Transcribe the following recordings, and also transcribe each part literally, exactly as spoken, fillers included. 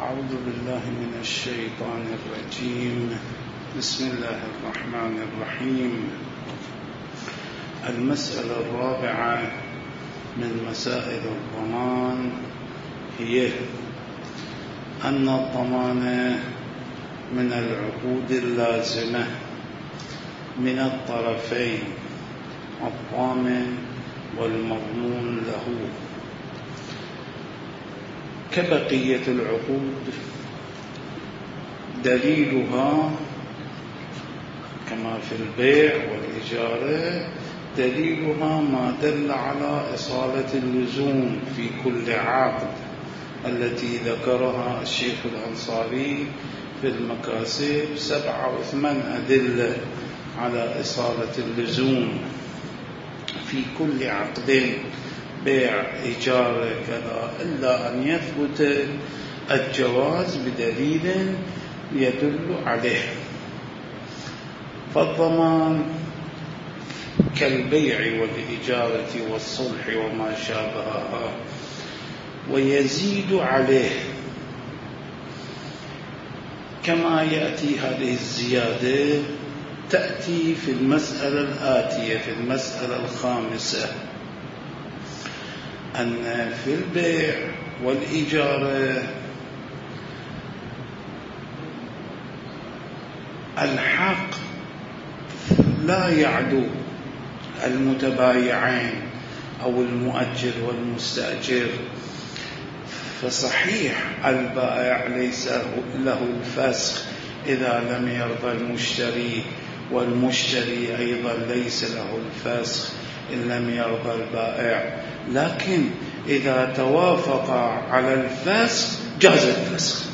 أعوذ بالله من الشيطان الرجيم. بسم الله الرحمن الرحيم. المسألة الرابعة من مسائل الضمان هي أن الضمان من العقود اللازمة من الطرفين الضامن والمضمون له، كبقية العقود. دليلها كما في البيع والإجارة دليلها ما دل على إصالة اللزوم في كل عقد التي ذكرها الشيخ الأنصاري في المكاسب سبعة وثمان أدلة على إصالة اللزوم في كل عقد بيع إيجار كذا، إلا أن يثبت الجواز بدليل يدل عليه. فالضمان كالبيع والإجارة والصلح وما شابهها، ويزيد عليه كما يأتي. هذه الزيادة تأتي في المسألة الآتية، في المسألة الخامسة، أن في البيع والإجارة الحق لا يعدو المتبايعين أو المؤجر والمستأجر. فصحيح البائع ليس له الفسخ إذا لم يرضى المشتري، والمشتري أيضا ليس له الفسخ إن لم يرضى البائع، لكن إذا توافقا على الفسخ جاز الفسخ.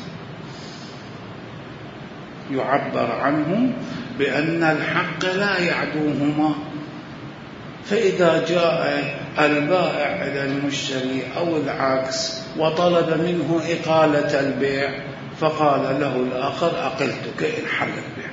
يعبر عنه بأن الحق لا يعدوهما. فإذا جاء البائع إلى المشتري أو العكس وطلب منه إقالة البيع، فقال له الآخر أقلتك إن حل البيع،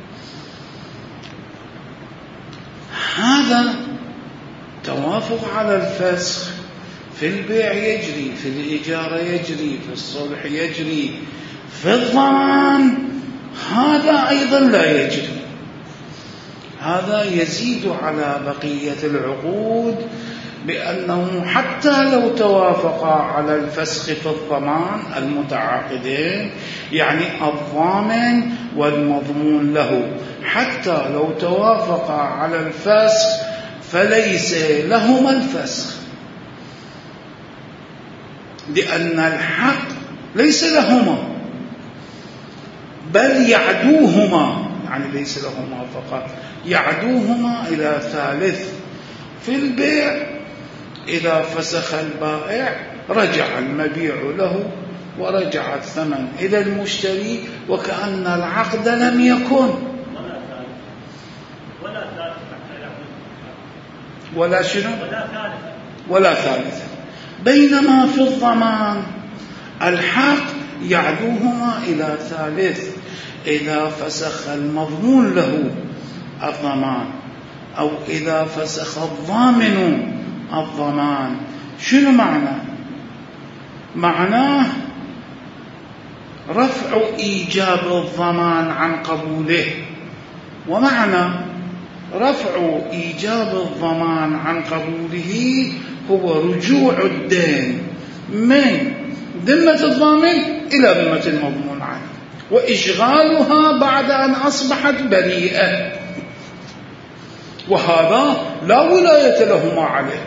هذا توافق على الفسخ. في البيع يجري، في الإجارة يجري، في الصلح يجري. في الضمان هذا أيضا لا يجري، هذا يزيد على بقية العقود، بأنه حتى لو توافقا على الفسخ في الضمان المتعاقدين، يعني الضامن والمضمون له، حتى لو توافقا على الفسخ فليس لهما الفسخ، لأن الحق ليس لهما بل يعدوهما، يعني ليس لهما فقط، يعدوهما إلى ثالث. في البيع إذا فسخ البائع رجع المبيع له ورجع الثمن إلى المشتري وكأن العقد لم يكن. ولا شنو؟ ولا ثالثة. بينما في الضمان الحق يعدوهما إلى ثالث. إذا فسخ المضمون له الضمان أو إذا فسخ الضامن الضمان، شنو معنى؟ معناه رفع إيجاب الضمان عن قبوله، ومعنى رفع إيجاب الضمان عن قبوله هو رجوع الدين من ذمة الضامن إلى ذمة المضمون عنه، وإشغالها بعد أن أصبحت بريئة، وهذا لا ولاية لهما عليه.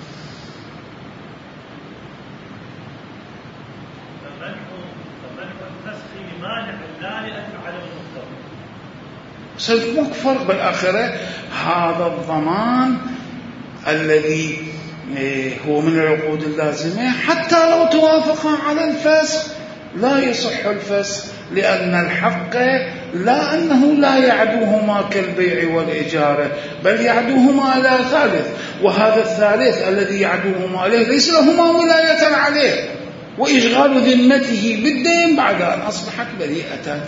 سيكون فرق بالآخرة. هذا الضمان الذي هو من العقود اللازمة حتى لو توافقا على الفسخ لا يصح الفسخ، لأن الحق لا أنه لا يعدوهما كالبيع والإجارة، بل يعدوهما إلى ثالث، وهذا الثالث الذي يعدوهما عليه ليس لهما ولاية عليه، وإشغال ذمته بالدين بعد أن أصبحت بريئة.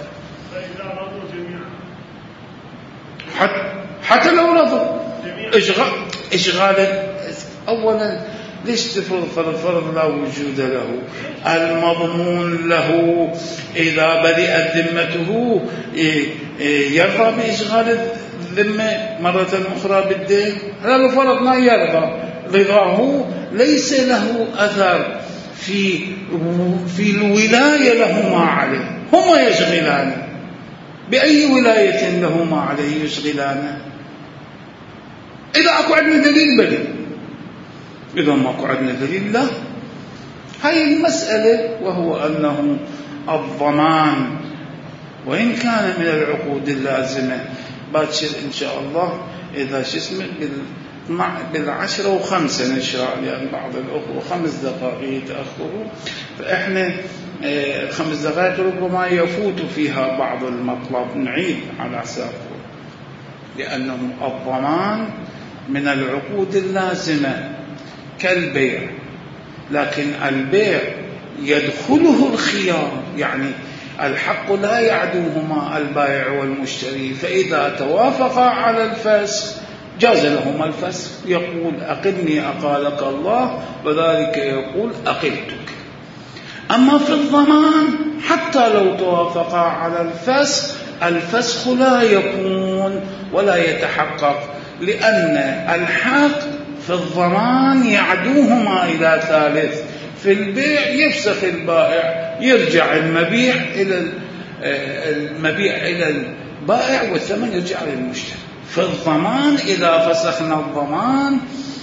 حتى, حتى لو رضوا إشغال, إشغال أولا ليش تفرض فرض فرض لا وجود له؟ المضمون له إذا برئت ذمته يرضى بإشغال الذمة مرة أخرى بالدين؟ هذا الفرض ما يرضى، رضاه ليس له أثر في في الولاية له ما عليه، هما يشغلانه. بأي ولاية له ما عليه يشغلانه؟ إذا أكو عندنا دليل بلي، إذا ما أكو عندنا دليل لا. هاي المسألة، وهو أنه الضمان وإن كان من العقود اللازمة باكر إن شاء الله إذا شو اسمه بالعشرة وخمسة نشرع، لأن بعض الأخوة خمس دقائق يتأخروا، فإحنا خمس دقائق ربما يفوت فيها بعض المطلب، نعيد على ساقه، لأنه الضمان من العقود اللازمة كالبيع، لكن البيع يدخله الخيار، يعني الحق لا يعدوهما البائع والمشتري، فإذا توافقا على الفسخ جاز لهما الفسخ، يقول أقلني أقالك الله، وذلك يقول أقلتك. أما في الضمان حتى لو توافقا على الفسخ الفسخ لا يكون ولا يتحقق، لأن الحق في الضمان يعدوهما إلى ثالث، في البيع يفسخ البائع، يرجع المبيع إلى المبيع إلى البائع والثمن يرجع للمشتري. في الضمان إذا فسخنا الضمان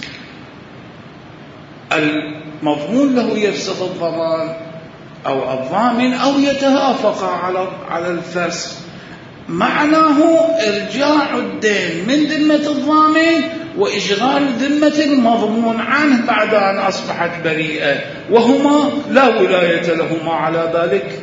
المضمون له يفسخ الضمان أو الضامن أو يتوافق على على الفسخ، معناه إرجاع الدين من ذمة الضامن وإشغال ذمة المضمون عنه بعد أن أصبحت بريئة، وهما لا ولاية لهما على ذلك،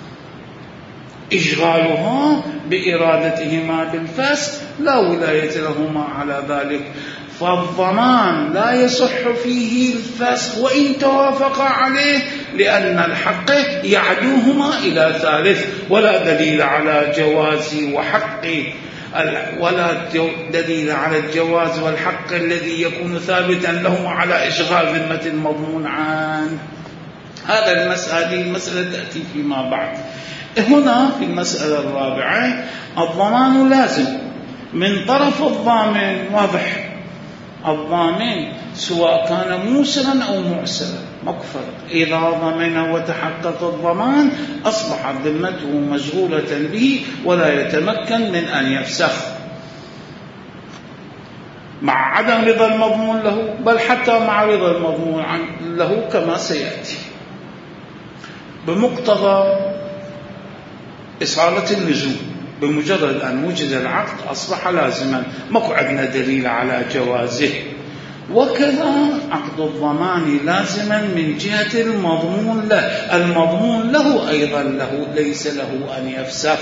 إشغالها بإرادتهما بالفسخ لا ولاية لهما على ذلك. فالضمان لا يصح فيه الفسخ وإن توافق عليه، لأن الحق يعدوهما إلى ثالث، ولا دليل على جواز وحق ولا دليل على الجواز والحق الذي يكون ثابتا له على إشغال ذمة المضمون عنه. هذا المسألة المسألة تأتي فيما بعد. هنا في المسألة الرابعة الضمان لازم من طرف الضامن، واضح، الضامن سواء كان موسرا أو معسرا ماكو فرق، إذا ضمن وتحقق الضمان أصبحت ذمته مشغولة به ولا يتمكن من أن يفسخ مع عدم رضا المضمون له، بل حتى مع رضا المضمون له كما سيأتي. بمقتضى إصالة اللزوم، بمجرد أن وجد العقد أصبح لازما، ماكو عندنا دليل على جوازه. وكذا عقد الضمان لازما من جهة المضمون له، المضمون له أيضا له ليس له أن يفسخ.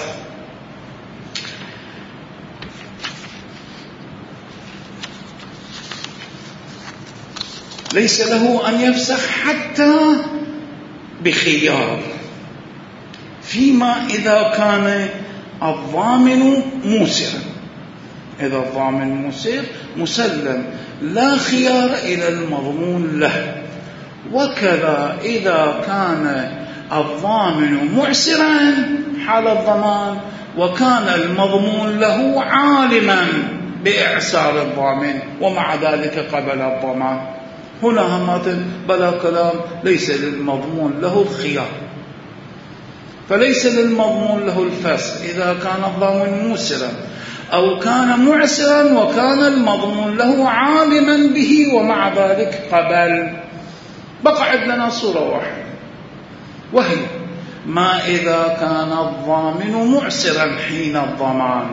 ليس له أن يفسخ حتى بخيار، فيما إذا كان الضامن موسرا، إذا الضامن موسر مسلم لا خيار إلى المضمون له. وكذا إذا كان الضامن معسرا حال الضمان وكان المضمون له عالما بإعسار الضامن ومع ذلك قبل الضمان، هنا همات بلا كلام، ليس للمضمون له الخيار، فليس للمضمون له الفسخ إذا كان الضامن موسرا أو كان معسرا وكان المضمون له عالما به ومع ذلك قبل. بقى عندنا صورة واحدة، وهي ما إذا كان الضامن معسرا حين الضمان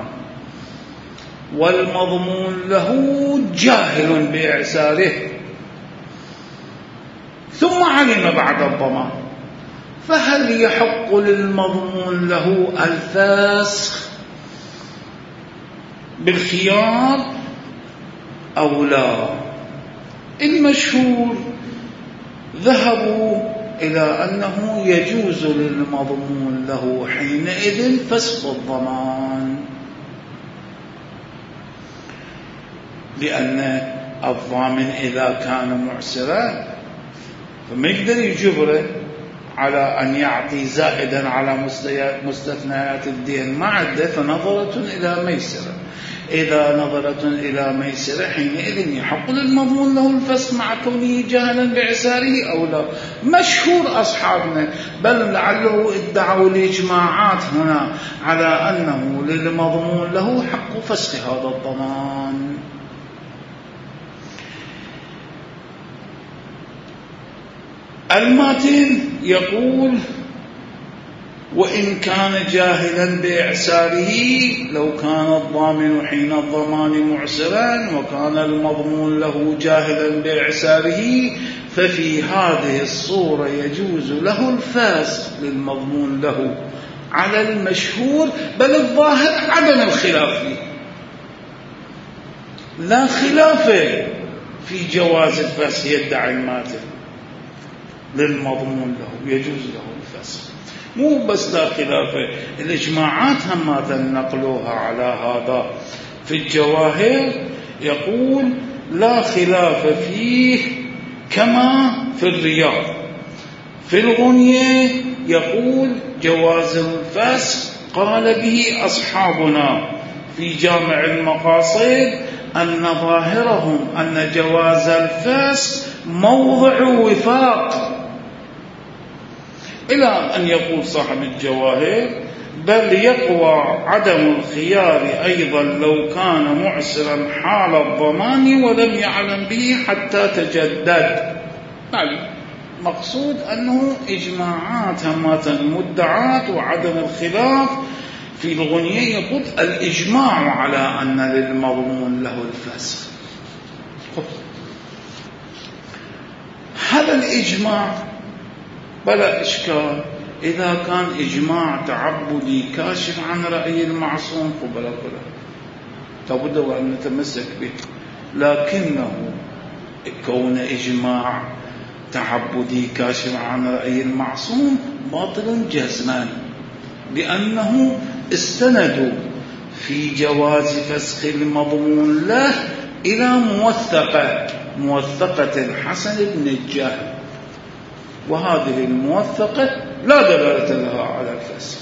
والمضمون له جاهل بإعساره ثم علم بعد الضمان، فهل يحق للمضمون له الفسخ بالخيار أو لا؟ المشهور ذهبوا إلى أنه يجوز للمضمون له حينئذ فسخ الضمان، لأن الضامن إذا كان معسرا فما يقدر يجبره على أن يعطي زائدا على مستثنيات الدين ما عنده، فنظرة إلى ميسرة. إذا نظرة إلى ميسرة حينئذ يحق للمضمون له الفسخ مع كونه جاهلا بعساره أو لا. مشهور أصحابنا بل لعله ادعوا الإجماعات هنا على أنه للمضمون له حق فسخ هذا الضمان. الماتن يقول وإن كان جاهلا بإعساره، لو كان الضامن حين الضمان معسرا وكان المضمون له جاهلا بإعساره ففي هذه الصورة يجوز له الفاسق للمضمون له على المشهور، بل الظاهر عدم الخلاف فيه، لا خلاف في جواز الفاسق. يدعي الماتن للمضمون له يجوز له الفاسق، مو بس لا خلاف، الإجماعات هم نقلوها على هذا. في الجواهر يقول لا خلاف فيه كما في الرياض. في الغنية يقول جواز الفسخ قال به أصحابنا في جامع المقاصد أن ظاهرهم أن جواز الفسخ موضع وفاق، إلى أن يقول صاحب الجواهر بل يقوى عدم الخيار أيضا لو كان معسرا حال الضمان ولم يعلم به حتى تجدد. يعني مقصود أنه إجماعات همات المدعات وعدم الخلاف. في الغنية يقول الإجماع على أن للمضمون له الفسخ. هذا الإجماع بلا إشكال إذا كان إجماع تعبدي كاشف عن رأي المعصوم قبل كله لابد وأن نتمسك به، لكنه كون إجماع تعبدي كاشف عن رأي المعصوم باطل جزما، لأنه استندوا في جواز فسخ المضمون له إلى موثقة موثقة الحسن بن الجهم، وهذه الموثقة لا دلالة لها على الفسخ.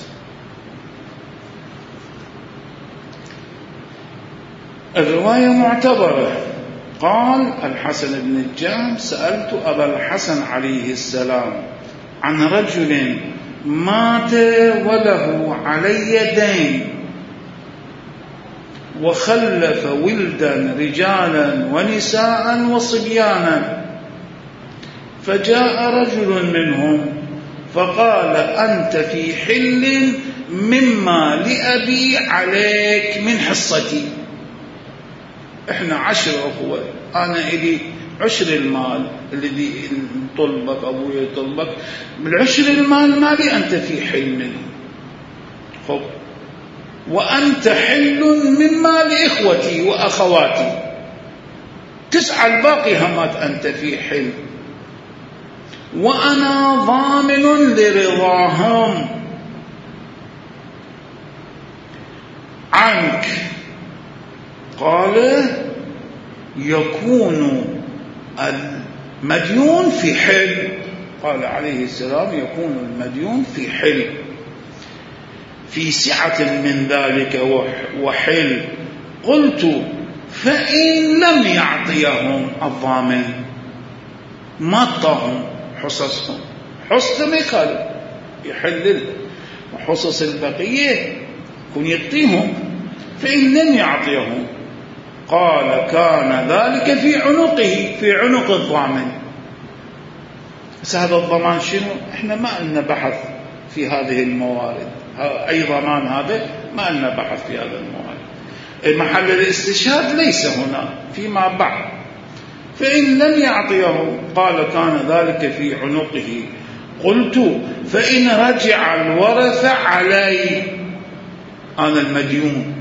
الرواية معتبرة. قال الحسن بن الجهم سألت أبا الحسن عليه السلام عن رجل مات وله علي دين وخلف ولدا رجالا ونساء وصبيانا، فجاء رجل منهم فقال أنت في حل مما لأبي عليك من حصتي. احنا عشر أخوة، أنا إلي عشر المال الذي طلبك أبوي يطلبك، بالعشر المال مالي أنت في حل منه، خب وأنت حل مما لإخوتي وأخواتي، تسعى الباقي همات أنت في حل، وأنا ضامن لرضاهم عنك. قال يكون المديون في حل. قال عليه السلام يكون المديون في حل في سعة من ذلك وحل. قلت فإن لم يعطيهم الضامن ما طاهم حصصهم، حصة ما يخالف يحلل وحصص البقية كن يعطيهم، فإن لم يعطيهم قال كان ذلك في عنقه، في عنق الضامن. بس هذا الضمان شنو؟ احنا ما لنا بحث في هذه الموارد، أي ضمان هذا ما لنا بحث في هذا الموارد، محل الاستشهاد ليس هنا فيما بعد. فإن لم يعطيه قال كان ذلك في عنقه. قلت فإن رجع الورث علي أنا المديون،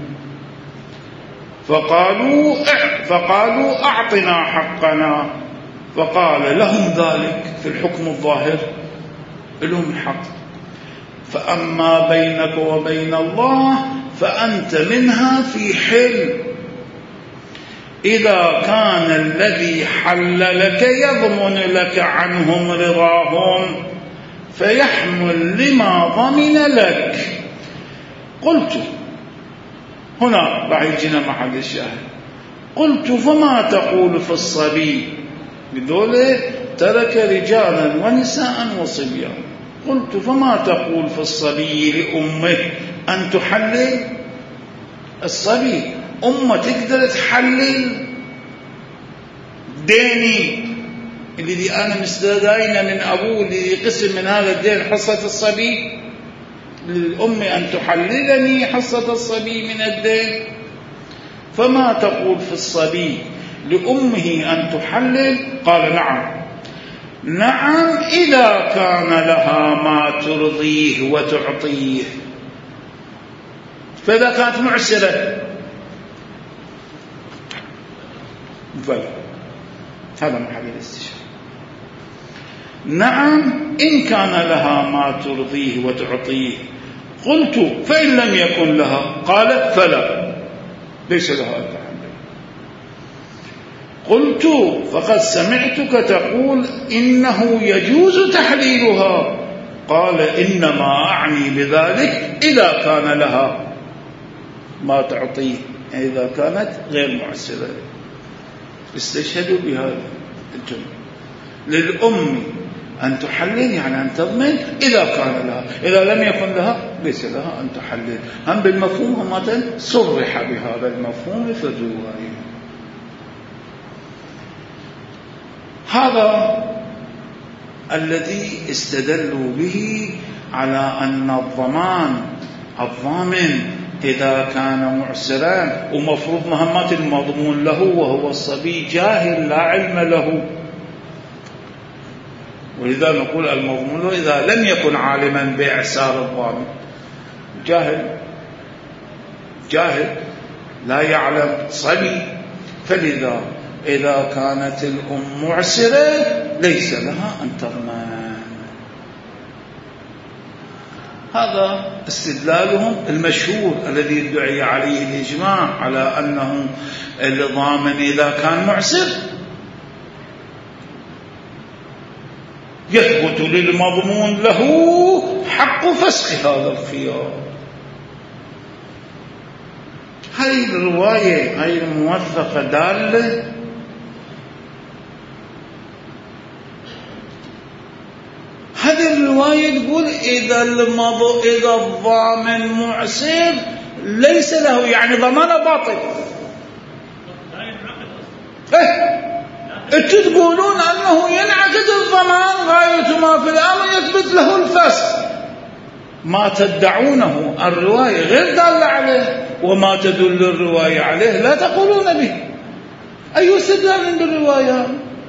فقالوا فقالوا أعطنا حقنا، فقال لهم ذلك في الحكم الظاهر لهم الحق، فأما بينك وبين الله فأنت منها في حل. إذا كان الذي حل لك يضمن لك عنهم رضاهم فيحمل لما ضمن لك. قلت هنا راح يجينا محل الشاهد. قلت فما تقول في الصبي؟ بذوله ترك رجالا ونساء وصبيان. قلت فما تقول في الصبي لأمه أن تحلل؟ الصبي أمه تقدر تحلل ديني اللي أنا مستداينة من أبوه اللي يقسم من هذا الدين حصة الصبي؟ للأم أن تحللني حصة الصبي من الدين؟ فما تقول في الصبي لأمه أن تحلل؟ قال نعم نعم إذا كان لها ما ترضيه وتعطيه. فإذا كانت معسرة فلا، هذا محل الاستشهاد. نعم إن كان لها ما ترضيه وتعطيه. قلت فإن لم يكن لها؟ قال فلا، ليس لها أن تحلل. قلت فقد سمعتك تقول إنه يجوز تحليلها. قال إنما أعني بذلك إذا كان لها ما تعطيه، إذا كانت غير معسرة. استشهدوا بهذا الجملة. للأم أن تحلل يعني أن تضمن إذا كان لها، إذا لم يكن لها ليس لها أن تحلل. هم بالمفهوم هم صرح بهذا المفهوم في الرواية. هذا الذي استدلوا به على أن الضمان الضامن إذا كان معسرا ومفروض مهمات المضمون له وهو الصبي جاهل لا علم له، ولذا نقول المضمون له إذا لم يكن عالما بإعسار الضامن، جاهل جاهل لا يعلم صبي. فلذا إذا كانت الأم معسرة ليس لها أن تضمن. هذا استدلالهم المشهور الذي يدعي عليه الإجماع على أنه الضامن إذا كان معسر يثبت للمضمون له حق فسخ هذا الخيار. هذه الرواية هذه الموثقة دالة هذه الرواية تقول إذا المض... إذا الضامن معسر ليس له، يعني ضمانه باطل. إيه تقولون أنه ينعقد الضمان غاية ما في الأمر يثبت له الفسخ. ما تدعونه الرواية غير دالة عليه، وما تدل الرواية عليه لا تقولون به. أي استدلال بالرواية؟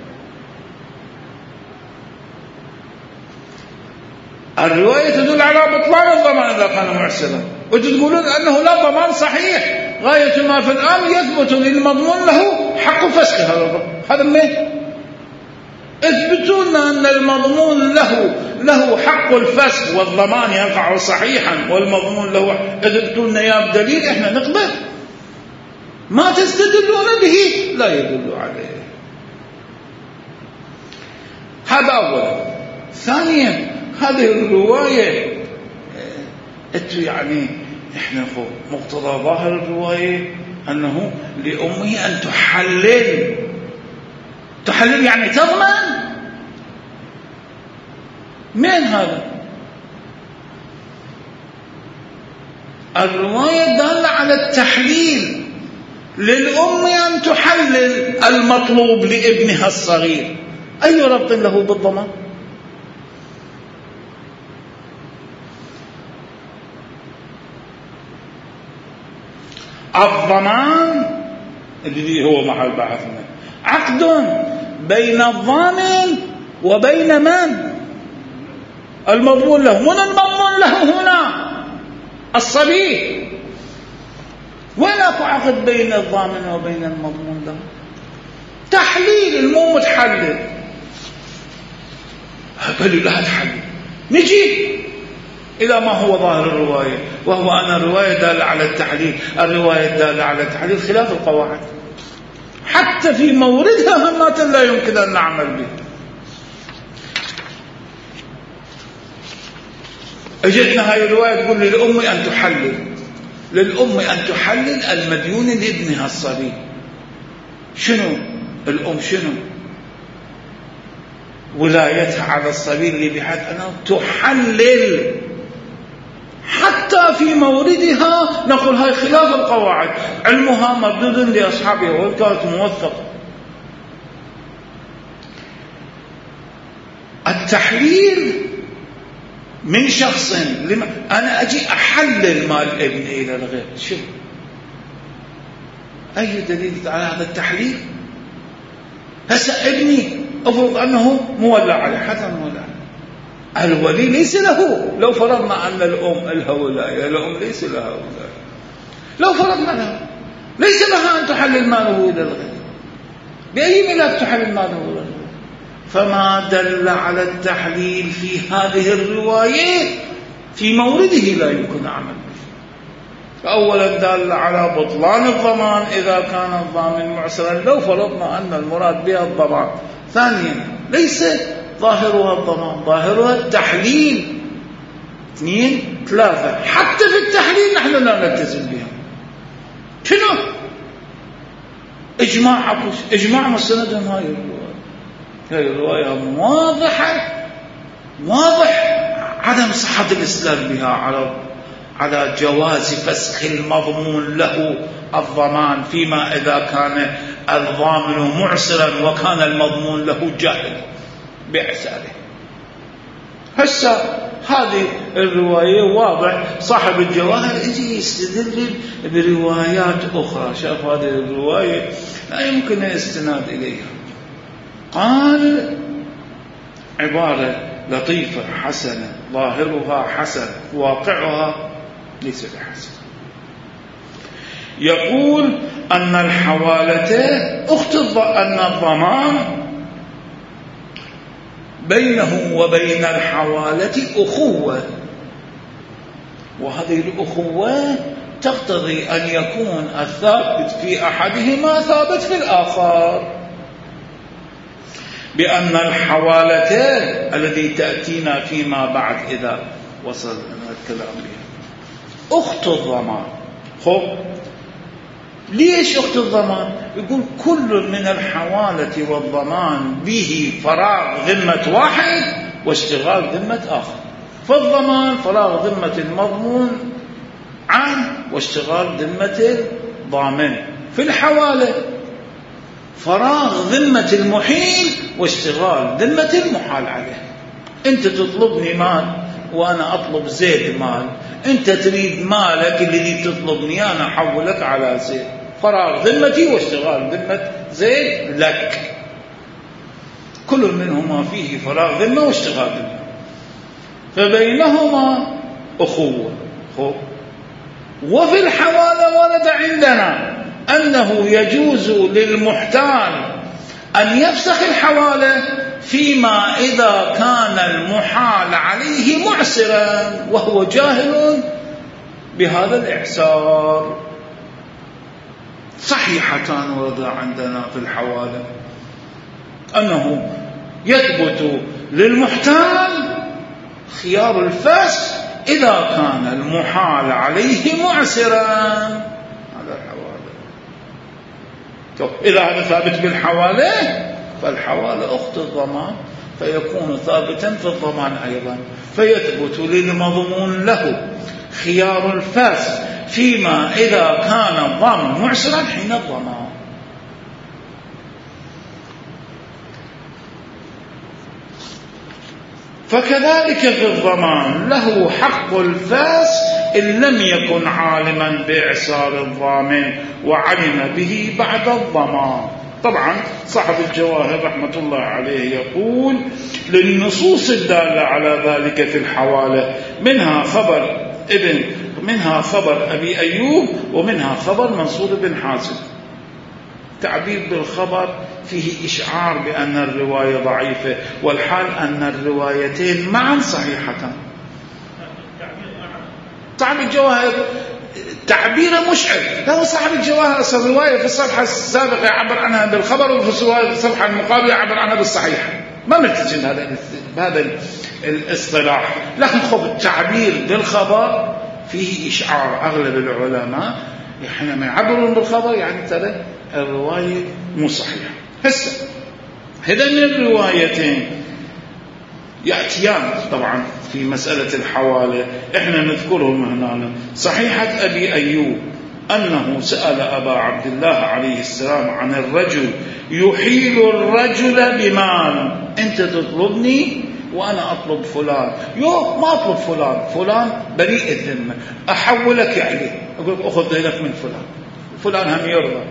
الرواية تدل على بطلان الضمان إذا كان معسرا، وتقولون أنه لا ضمان صحيح غاية ما في الأمر يثبت للمضمون له حق فسخ هذا الضمان. هذا منين؟ اثبتون أن المضمون له له حق الفسخ والضمان يقع صحيحا والمضمون له، اثبتون يا بدليل احنا نقبل. ما تستدلون به لا يدل عليه. هذا أولا. ثانيا هذه الرواية يعني احنا مقتضى ظاهر الرواية أنه لأمه أن تحلل. تحلل يعني تضمن. من هذا؟ الرواية دالة على التحليل. للأم أن تحلل المطلوب لابنها الصغير. أي ربط له بالضمان؟ الضمان الذي هو محل بحثنا عقد بين الضامن وبين من؟ المضمون له. من المضمون له هنا؟ الصبي. وين اكو عقد بين الضامن وبين المضمون له؟ تحليل. المو متحلل قالوا لا تحلل. نجي إلى ما هو ظاهر الرواية، وهو أن الرواية دالة على التحليل. الرواية دالة على التحليل خلاف القواعد. حتى في موردها همات لا يمكن أن نعمل به. اجتنا هاي الرواية تقول للأم أن تحلل، للأم أن تحلل المديون لابنها الصبي. شنو الأم؟ شنو ولايتها على الصبي اللي بحد أنها تحلل حتى في موردها. نقول هاي خلاف القواعد، علمها مردود لأصحابها وكانت موثقة. التحليل من شخص لما أنا أجي أحلل مال ابني إلى الغير، شو أي دليل على هذا التحليل؟ هسه ابني أفرض أنه مولى عليه، حتى مولى الولي ليس له. لو فرضنا أن الأم لها ولاية، الأم ليس لها ولاية، لو فرضنا لها ليس لها أن تحلل ماله إلى الغير. بأي ملاك تحلل ماله إلى الغير؟ فما دل على التحليل في هذه الرواية في مورده لا يمكن عمل به. فأولا دل على بطلان الضمان إذا كان الضامن معسرا، لو فرضنا أن المراد بها الضمان. ثانيا ليس ظاهرها الضمان، ظاهرها التحليل. اثنين ثلاثة حتى في التحليل نحن لا نلتزم بها. شنو إجماع عقوش إجماع مستندهم هاي الرواية. هاي الرواية واضحة، واضح عدم صحة الإسلام بها على على جواز فسخ المضمون له الضمان فيما إذا كان الضامن معسرا وكان المضمون له جاهل بإعساره. هسه هذه الرواية واضح صاحب الجواهر يجي يستدل بروايات أخرى، شاف هذه الرواية لا يمكن الاستناد إليها، قال عبارة لطيفة حسنة ظاهرها حسن واقعها ليس بحسن. يقول أن الحوالة أخت أن الضمان بينه وبين الحوالة أخوة، وهذه الأخوة تقتضي أن يكون الثابت في أحدهما ثابت في الآخر، بأن الحوالة الذي تأتينا فيما بعد إذا وصل الكلام بها أخت الضمان. خب ليش أخت الضمان؟ يقول كل من الحوالة والضمان به فراغ ذمة واحد واشتغال ذمة آخر. فالضمان فراغ ذمة المضمون عام واشتغال ذمة الضامن. في الحوالة فراغ ذمة المحيل واشتغال ذمة المحال عليه. أنت تطلبني مال وأنا أطلب زيد مال، أنت تريد مالك الذي تطلبني أنا أحولك على زيد، فراغ ذمتي واشتغال ذمة زيد لك. كل منهما فيه فراغ ذمة واشتغال ذمة، فبينهما أخوة. وفي الحوالة ورد عندنا أنه يجوز للمحتال أن يفسخ الحوالة فيما إذا كان المحال عليه معسرا وهو جاهل بهذا الإعسار. صحيحتان ورد عندنا في الحوالة أنه يثبت للمحتال خيار الفسخ إذا كان المحال عليه معسرا. هذا الحوالة. طب إذا هذا ثابت بالحوالة فالحوالة أخت الضمان، فيكون ثابتا في الضمان أيضا، فيثبت للمضمون له خيار الفاسد فيما إذا كان الضامن معسرا حين الضمان. فكذلك في الضمان له حق الفاس إن لم يكن عالما بإعسار الضامن وعلم به بعد الضمان. طبعا صاحب الجواهر رحمة الله عليه يقول للنصوص الدالة على ذلك في الحوالة منها خبر ابن منها خبر أبي أيوب ومنها خبر منصور بن حازم. تعبير بالخبر فيه إشعار بأن الرواية ضعيفة، والحال أن الروايتين معا صحيحتان. تعبير الجواهر تعبيره مشعر. هو صاحب الجواهر أصل الرواية في الصفحة السابقة يعبر عنها بالخبر، وفي الصفحة المقابلة يعبر عنها بالصحيحة. ما ملتزم هذا بهذا الاصطلاح، لكن خب التعبير بالخبر فيه إشعار. أغلب العلماء حينما يعبرون بالخبر يعني ترى الرواية مو صحيحة. هسه هذين الروايتين يأتيان طبعا في مسألة الحوالة، احنا نذكرهم هنا. صحيحة أبي أيوب أنه سأل أبا عبد الله عليه السلام عن الرجل يحيل الرجل بمال. أنت تطلبني وأنا أطلب فلان، يو ما أطلب فلان، فلان بريء الذمة، أحولك عليه، أقول لك أخذ لك من فلان، فلان هم يرضى.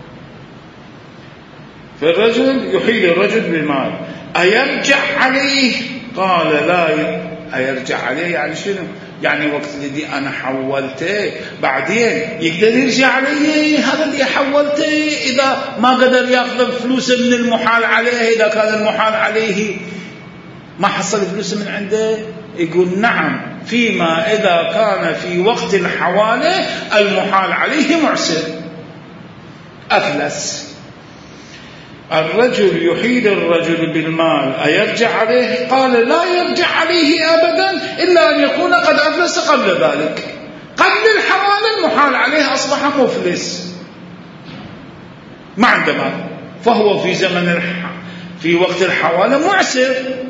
فالرجل يحيل الرجل بمال أيرجع عليه؟ قال لا. أيرجع عليه يعني شنو؟ يعني وقت اللي أنا حولته بعدين يقدر يرجع عليه هذا اللي حولته إذا ما قدر يأخذ فلوسه من المحال عليه، إذا كان المحال عليه ما حصل فلوس من عنده. يقول نعم، فيما إذا كان في وقت الحوالة المحال عليه معسر أفلس. الرجل يحيل الرجل بالمال أيرجع عليه؟ قال لا يرجع عليه أبدا إلا أن يكون قد أفلس قبل ذلك. قبل الحوالة المحال عليه أصبح مفلس ما عنده مال، فهو في زمن الح... في وقت الحوالة معسر.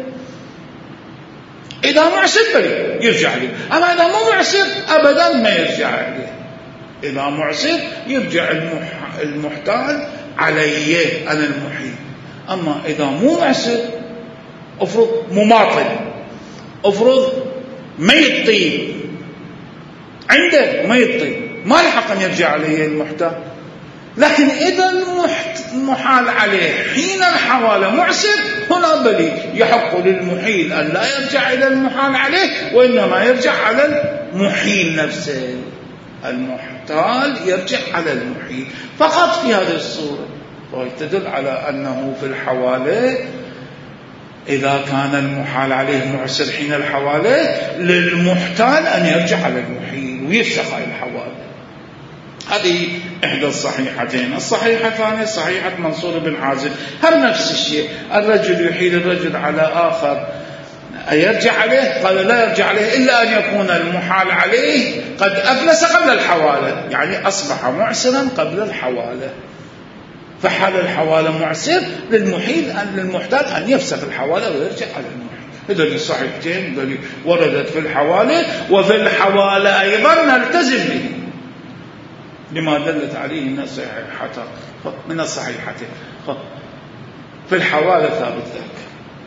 إذا معسر بلي يرجع عليه، أما إذا مو معسر أبدا ما يرجع عليه. إذا معسر يرجع المح... المحتال عليه أنا المحيل. أما إذا مو معسر أفرض مماطل، أفرض ميت طيب عنده ميت طيب ما لحق أن يرجع عليه المحتال. لكن إذا المحال عليه حين الحوالة معسر هنا بلي يحق للمحيل أن لا يرجع إلى المحال عليه، وإنما يرجع على المحيل نفسه. المحتال يرجع على المحيل فقط في هذه الصورة. ويتدل على أنه في الحوالة إذا كان المحال عليه معسر حين الحوالة للمحتال أن يرجع على المحيل ويفسخ الحوالة. هذه إحدى الصحيحتين. الصحيحة الثانية صحيحة منصور بن عازب، هم نفس الشيء. الرجل يحيل الرجل على آخر أيرجع عليه؟ قال لا يرجع عليه إلا أن يكون المحال عليه قد أفلس قبل الحوالة، يعني أصبح معسرا قبل الحوالة. فحال الحوالة معسر للمحيل أن للمحتال أن يفسخ الحوالة ويرجع على المحيل. هذول الصحيحتين هذول وردت في الحوالة، وفي الحوالة أيضا نلتزم به لما دلت عليه من الصحيحتين من الصحيحتين. في الحوالة ثابت ذلك.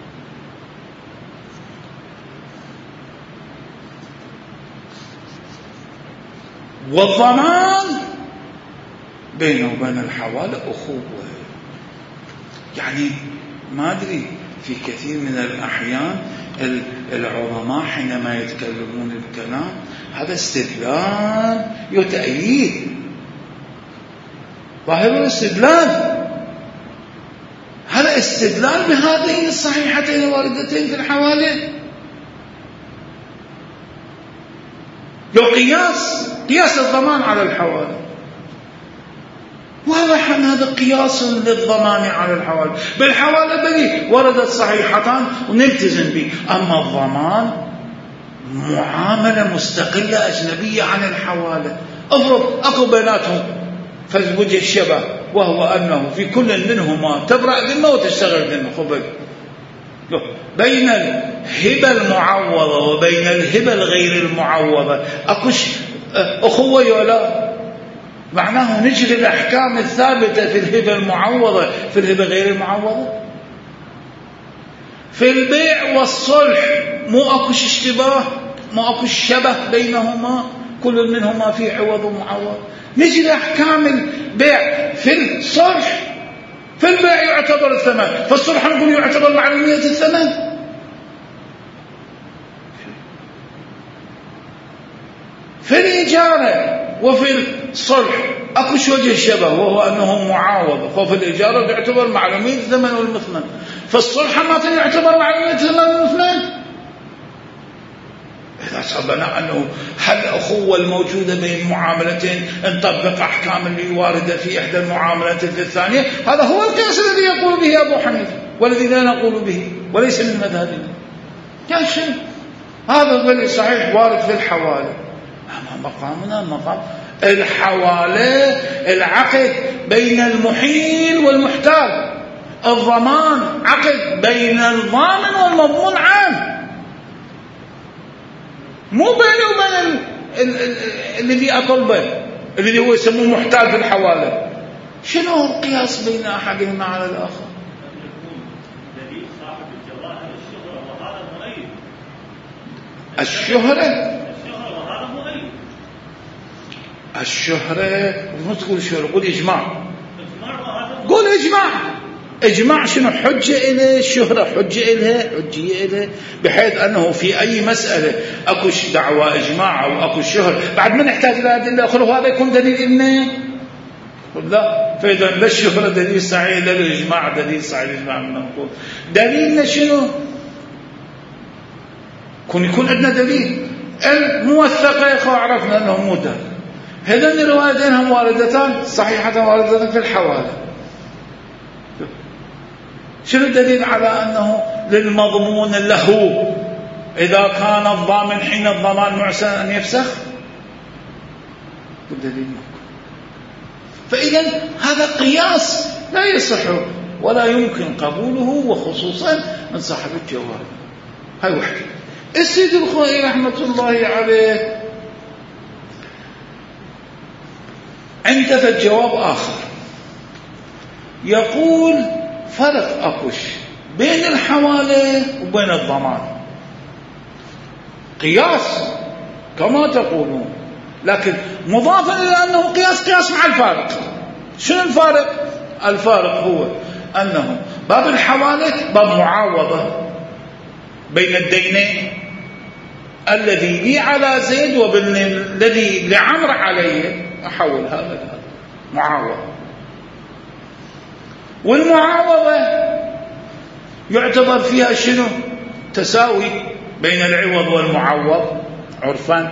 والضمان بينه وبين الحوالة أخوة. يعني ما أدري في كثير من الأحيان العلماء حينما يتكلمون الكلام هذا استدلال يتأييد، ظاهر الاستدلال هذا استدلال بهذين الصحيحتين الواردتين في الحوالة. لو قياس قياس الضمان على الحوالة، واضح أن هذا قياس للضمان على الحوالة. بالحوالة بلي وردت صحيحتان ونلتزم به، أما الضمان معاملة مستقلة أجنبية عن الحوالة. افرض أكو بيناتهم فوجه الشبه، وهو أنه في كل منهما تبرأ ذمة وتشتغل ذمة. خبر بين الهبة المعوضة وبين الهبة الغير المعوضة أكوش أخوة ولا؟ معناه نجري الأحكام الثابتة في الهبة المعوضة في الهبة غير المعوضة. في البيع والصلح مو أكوش اشتباه، مو أكوش شبه بينهما، كل منهما فيه عوض ومعوض. نجري أحكام البيع في الصلح. في البيع يعتبر الثمن، في الصلح نقول يعتبر معلومية الثمن. في الإجارة وفي الصلح أكوش وجه الشبه، وهو أنه معاوضة. ففي الإجارة يعتبر معلومية الثمن والمثمن، في الصلح ما يعتبر معلومية الثمن والمثمن. إذا حسبنا أنه هل الأخوة الموجودة بين المعاملتين نطبق أحكام اللي واردة في إحدى المعاملتين في الثانية. هذا هو القياس الذي يقول به أبو حنيفة والذي لا نقول به وليس من مذهبنا. يا شيء هذا الذي صحيح وارد في الحوالة. أما مقامنا مقام الحوالة العقد بين المحيل والمحتال، الضمان عقد بين الضامن والمضمون عام، مو بيني وبين الذي أطلبه الذي هو يسموه محتال في الحوالة. شنو القياس بين أحدهما على الآخر؟ الشهرة الشهرة مو تقول شهرة، قول إجماع، قول إجماع. إجماع شنو؟ حجة إليه، الشهرة حجة إليه، حجية إليه، بحيث أنه في أي مسألة أكوش دعوة إجماع أو أكوش شهرة بعد ما نحتاج إلى أدلة أخرى وهذا يكون دليل إنه لا. فإذا لا الشهرة دليل صحيح لا الإجماع دليل صحيح. الإجماع من نقول دليلنا شنو؟ كون يكون عندنا دليل الموثقة إخوة عرفنا أنه مو دليل. هذين الروايتين هم واردتان صحيحتان واردتان في الحوالة. شنو الدليل على أنه للمضمون له إذا كان الضامن حين الضمان معسرا أن يفسخ؟ الدليل ممكن. فإذا هذا قياس لا يصح ولا يمكن قبوله وخصوصا من صاحب الجواب. هاي وحدة. السيد الخوئي رحمة الله عليه عنده في الجواب آخر يقول فرق أكوش بين الحوالة وبين الضمان، قياس كما تقولون، لكن مضافا إلى أنه قياس قياس مع الفارق. شنو الفارق؟ الفارق هو أنه باب الحوالة باب معاوضة بين الدينين، الذي لي على زيد والذي لعمر علي، أحول هذا لهذا معاوضة. والمعاوضة يعتبر فيها شنو؟ تساوي بين العوض والمعوض عرفان.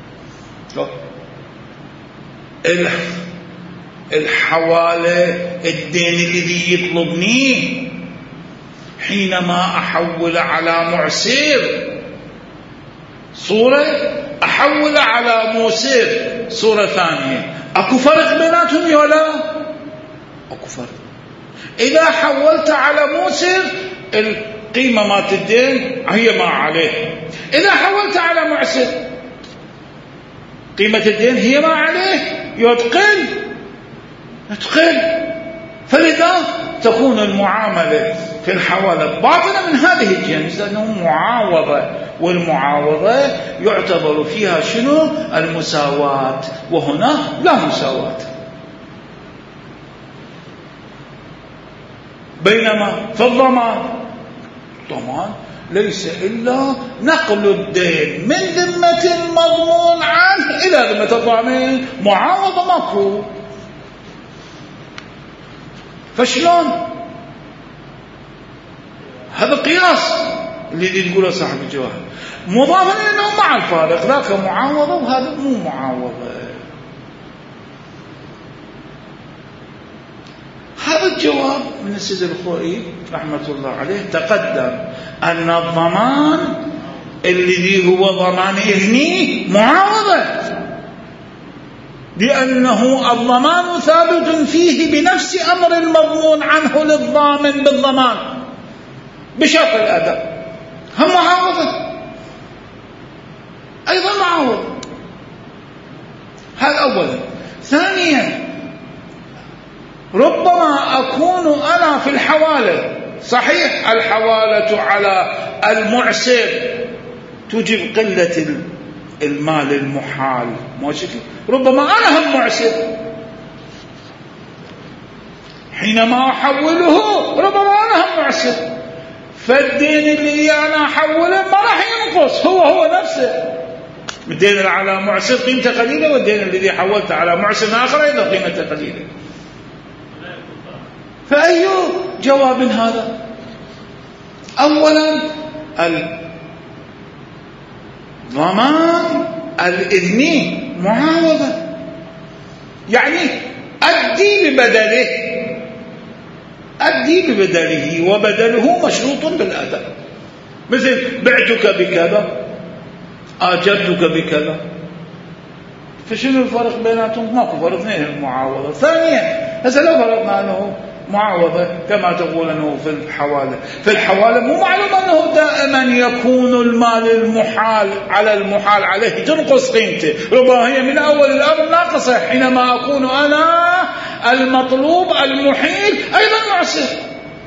الحوالة الدين الذي يطلبني حينما أحول على معسر صورة، أحول على موسر صورة ثانية، أكو فرق بيناتهم ولا أكو فرق؟ إذا حولت على موسر القيمة ما الدين هي ما عليه، إذا حولت على معسر قيمة الدين هي ما عليه، يتقل يتقل. فلذا تكون المعاملة في الحوالة باطنة من هذه الجنس، لأنه معاوضة، والمعاوضة يعتبر فيها شنو؟ المساواة، وهنا لا مساواة. بينما في الضمان، الضمان ليس إلا نقل الدين من ذمة المضمون عنه إلى ذمة الضامن، معاوضة ماكو. فشلون؟ هذا قياس الذي تقوله صاحب الجواهر، مضافا لأنه مع الفارق، ذاك معاوضة وهذا مو معاوضة. هذا الجواب من السيد الخوئي رحمة الله عليه. تقدم أن الضمان الذي هو ضمان إذني معاوضة، لأنه الضمان ثابت فيه بنفس أمر المضمون عنه للضامن بالضمان بشرط الأداء، هم معاوضة أيضا معاوضة. هذا أولا. ثانيا، ربما أكون أنا في الحوالة، صحيح الحوالة على المعسر توجب قلة المال المحال، ربما أنا هم معسر، حينما أحوله ربما أنا هم معسر، فالدين اللي أنا أحوله ما راح ينقص، هو هو نفسه. الدين على معسر قيمته قليلة، والدين الذي حولته على معسر آخر أيضا قيمته قليلة. فأي جواب هذا؟ أولا ضمان الإذن معاوضة، يعني أدي ببدله، أدي ببدله، وبدله مشروط بالأداء. مثل بعتك بكذا، آجرتك بكذا، فشنو الفرق بيناتهم؟ ماكو فرق، اثنين المعاوضة. ثانيا هسه لو فرضنا أنه معاوضة كما تقول أنه في الحوالة، في الحوالة مو معلوم أنه دائما يكون المال المحال على المحال عليه تنقص قيمته، ربما هي من أول الأمر ناقصة حينما أكون أنا المطلوب المحيل أيضا معسر،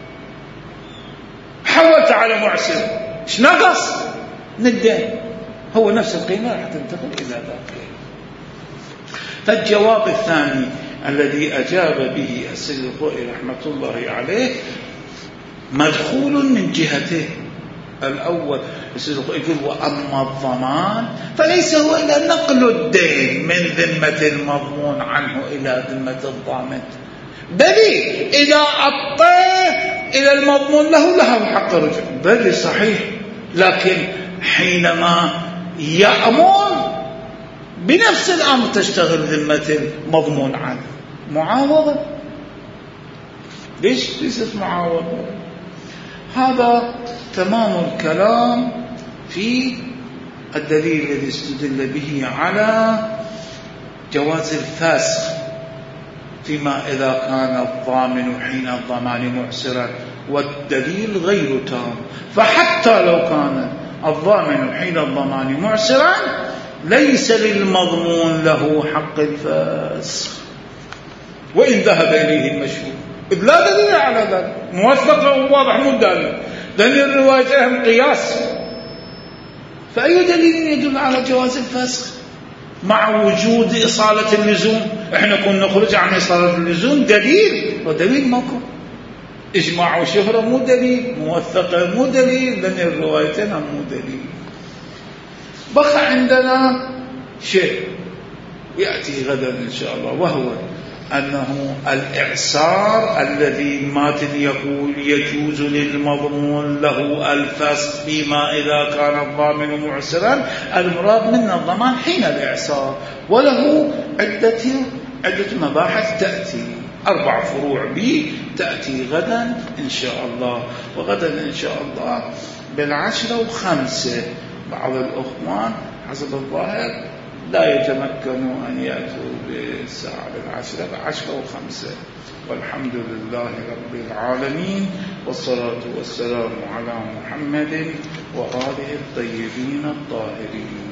حولت على معسر، ايش نقص؟ ندين، هو نفس القيمة راح تنتقل إلى ذاك. فالجواب الثاني الذي أجاب به السيد الخوئي رحمة الله عليه مدخول من جهته. الأول السيد الخوئي يقول وأما الضمان فليس هو إلا نقل الدين من ذمة المضمون عنه إلى ذمة الضامن، بل إذا أعطى إلى المضمون له له حق الرجوع، بل صحيح، لكن حينما يأمر بنفس الأمر تشتغل ذمة المضمون عنه. معاوضة ليش ليست معاوضة؟ هذا تمام الكلام في الدليل الذي استدل به على جواز الفسخ فيما إذا كان الضامن حين الضمان معسرا، والدليل غير تام. فحتى لو كان الضامن حين الضمان معسرا ليس للمضمون له حق الفسخ وإن ذهب إليه المشهور، إذ لا دليل على ذلك، موثق وواضح مو دليل، دليل الروايتين قياس. فأي دليل يدل على جواز الفسخ مع وجود إصالة اللزوم؟ إحنا كنا نخرج عن إصالة اللزوم دليل، ودليل ماكو، إجماع وشهرة مو دليل، موثقة مو دليل، دليل الروايتين مو دليل. بقى عندنا شيء يأتي غدا إن شاء الله، وهو أنه الإعسار الذي ماتن يقول يجوز للمضمون له الفسخ فيما إذا كان الضامن معسرا، المراد من الضمان حين الإعسار، وله عدة عدة مباحث تأتي، أربع فروع به تأتي غدا إن شاء الله. وغدا إن شاء الله بالعشرة وخمسة بعض الأخوان حسب الظاهر لا يتمكنوا أن يأتوا بالساعة العشرة، بعشرة وخمسة. والحمد لله رب العالمين، والصلاة والسلام على محمد وآله الطيبين الطاهرين.